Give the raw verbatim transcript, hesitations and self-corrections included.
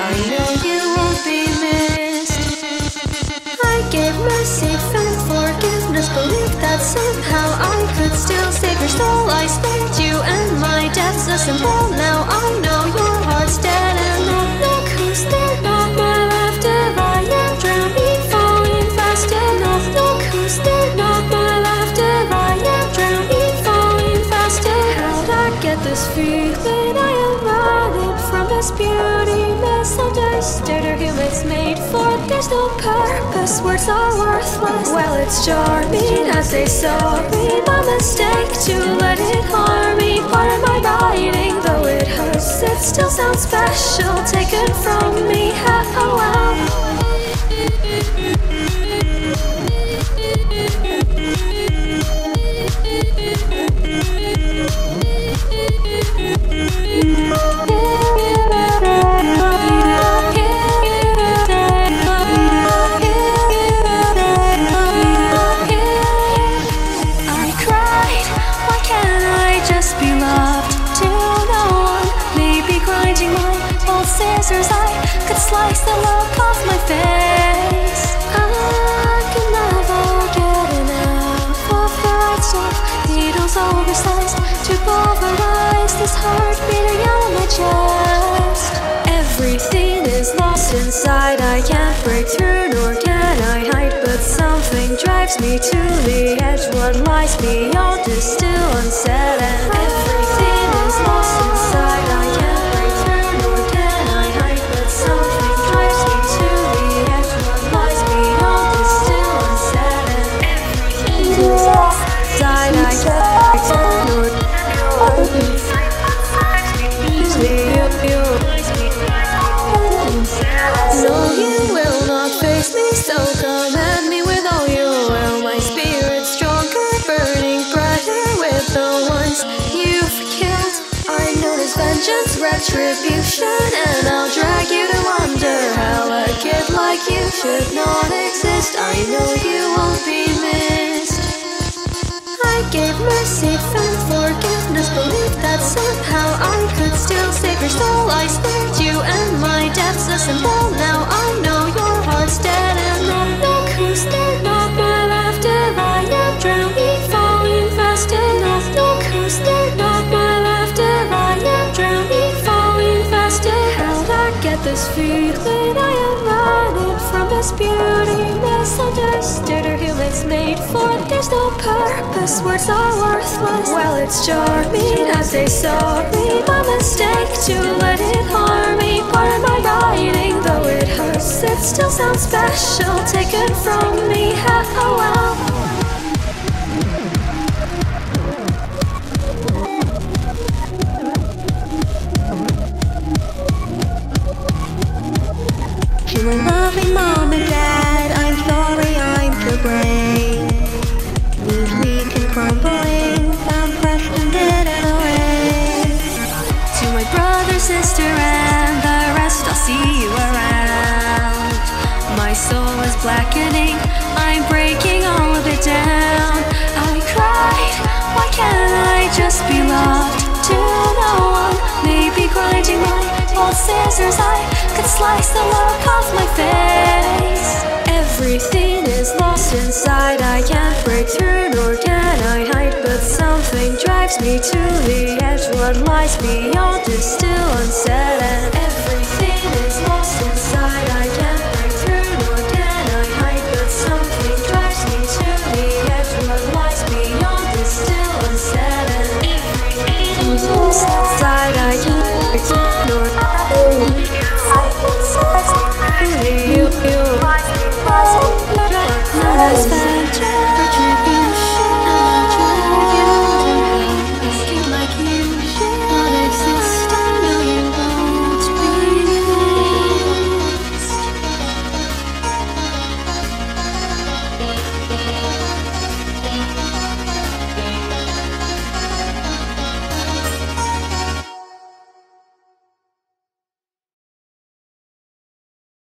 I know you won't be missed. I gave mercy, found forgiveness, believed that somehow I could still save your soul. I spared you and my death's a symbol. Now I know your heart's dead and look, look who's there. Not my left if I am drowning, falling fast enough. Look who's there. Not my left if I am drowning, falling fast enough. How'd I get this feeling? I am running from this beauty, misunderstood or humans made for. There's no purpose, words are worthless. Well, it's charming as they saw me. My mistake to let it harm me. Part of my writing, though it hurts, it still sounds special, taken from me. Oh well. Scissors, I could slice the look off my face. I can never get enough of the right stuff. Needles oversized to pulverize this heart beating out of my chest. Everything is lost inside. I can't break through, nor can I hide. But something drives me to the edge. What lies beyond is still unsaid, and everything is lost inside. I can't break through, nor can I hide. But something drives me to the edge. What lies beyond is still unsaid, and everything is lost inside. I can't break through, nor can I hide. No, you will not face me, so come at me with all your oil. My spirit's stronger, burning brighter with the ones you've killed. I know there's vengeance, retribution, and I'll drag you to wonder how a kid like you should not exist. I know you won't be missed. I gave mercy, found forgiveness, believed that somehow I could still save your soul. I spared you and my death's a symbol. Now I know your heart's dead and look, look who's there. Not my left if I am drowning, falling fast enough. Look who's there. Not my left if I am drowning, falling fast enough. How'd I get this feeling? I am running from this beauty, misunderstood or humans made for. There's no purpose, words are worthless. Well, it's charming as they saw me. My mistake to let it harm me. Part of my writing, though it hurts, it still sounds special, taken from me. Oh well. To my loving mom and dad, I'm sorry I'm so brave. Leave weak and crumbling, found crushed and dead in a way. To my brother, sister, and the rest, I'll see you around. My soul is blackening, I'm breaking all of it down. I cried, why can't I just be loved? To no one, maybe grinding my old scissors, I could slice the look off my face. Everything is lost inside. I can't break through, nor can I hide. But something drives me to the edge. What lies beyond is still unsaid, and everything is lost.